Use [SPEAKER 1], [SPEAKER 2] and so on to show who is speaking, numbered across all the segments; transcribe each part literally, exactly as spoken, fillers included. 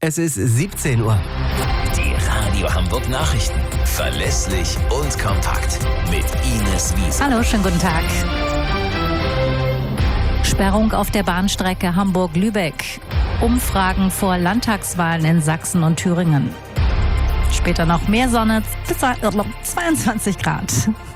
[SPEAKER 1] Es ist siebzehn Uhr.
[SPEAKER 2] Die Radio Hamburg Nachrichten. Verlässlich und kompakt. Mit Ines Wiese.
[SPEAKER 3] Hallo, schönen guten Tag. Sperrung auf der Bahnstrecke Hamburg-Lübeck. Umfragen vor Landtagswahlen in Sachsen und Thüringen. Später noch mehr Sonne, bis zweiundzwanzig Grad.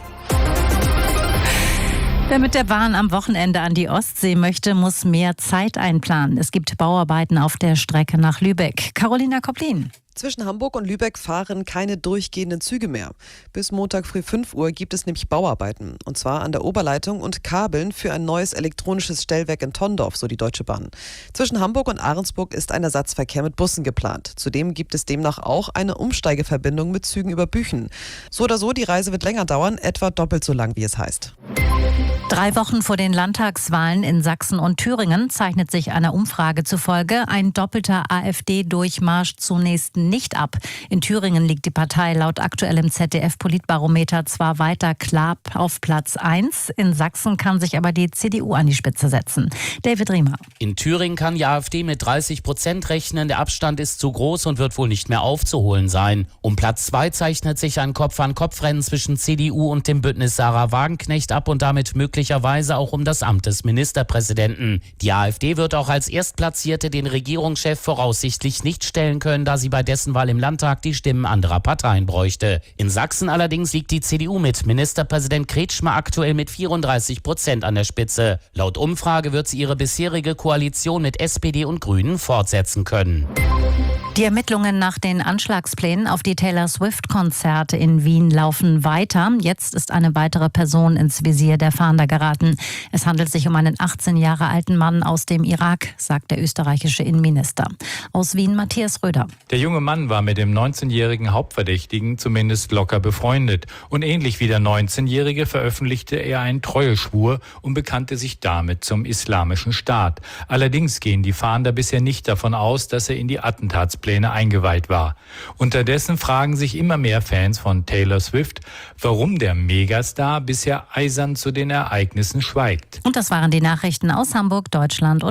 [SPEAKER 3] Wer mit der Bahn am Wochenende an die Ostsee möchte, muss mehr Zeit einplanen. Es gibt Bauarbeiten auf der Strecke nach Lübeck. Carolina Koplin.
[SPEAKER 4] Zwischen Hamburg und Lübeck fahren keine durchgehenden Züge mehr. Bis Montag früh fünf Uhr gibt es nämlich Bauarbeiten. Und zwar an der Oberleitung und Kabeln für ein neues elektronisches Stellwerk in Tondorf, so die Deutsche Bahn. Zwischen Hamburg und Ahrensburg ist ein Ersatzverkehr mit Bussen geplant. Zudem gibt es demnach auch eine Umsteigeverbindung mit Zügen über Büchen. So oder so, die Reise wird länger dauern, etwa doppelt so lang, wie es heißt.
[SPEAKER 3] Drei Wochen vor den Landtagswahlen in Sachsen und Thüringen zeichnet sich einer Umfrage zufolge ein doppelter AfD-Durchmarsch zunächst nicht ab. In Thüringen liegt die Partei laut aktuellem Z D F-Politbarometer zwar weiter klar auf Platz eins, in Sachsen kann sich aber die C D U an die Spitze setzen. David Riemer.
[SPEAKER 5] In Thüringen kann die AfD mit dreißig Prozent rechnen. Der Abstand ist zu groß und wird wohl nicht mehr aufzuholen sein. Um Platz zwei zeichnet sich ein Kopf-an-Kopf-Rennen zwischen C D U und dem Bündnis Sarah Wagenknecht ab und damit möglicherweise auch um das Amt des Ministerpräsidenten. Die AfD wird auch als Erstplatzierte den Regierungschef voraussichtlich nicht stellen können, da sie bei dessen Wahl im Landtag die Stimmen anderer Parteien bräuchte. In Sachsen allerdings liegt die C D U mit Ministerpräsident Kretschmer aktuell mit vierunddreißig Prozent an der Spitze. Laut Umfrage wird sie ihre bisherige Koalition mit S P D und Grünen fortsetzen können.
[SPEAKER 3] Die Ermittlungen nach den Anschlagsplänen auf die Taylor Swift-Konzerte in Wien laufen weiter. Jetzt ist eine weitere Person ins Visier der Fahnder geraten. Es handelt sich um einen achtzehn Jahre alten Mann aus dem Irak, sagt der österreichische Innenminister. Aus Wien Matthias Röder.
[SPEAKER 6] Der junge Mann war mit dem neunzehnjährigen Hauptverdächtigen zumindest locker befreundet. Und ähnlich wie der neunzehnjährige veröffentlichte er einen Treueschwur und bekannte sich damit zum Islamischen Staat. Allerdings gehen die Fahnder bisher nicht davon aus, dass er in die Attentatspläne eingeweiht war. Unterdessen fragen sich immer mehr Fans von Taylor Swift, warum der Megastar bisher eisern zu den Ereignissen schweigt.
[SPEAKER 3] Und das waren die Nachrichten aus Hamburg, Deutschland und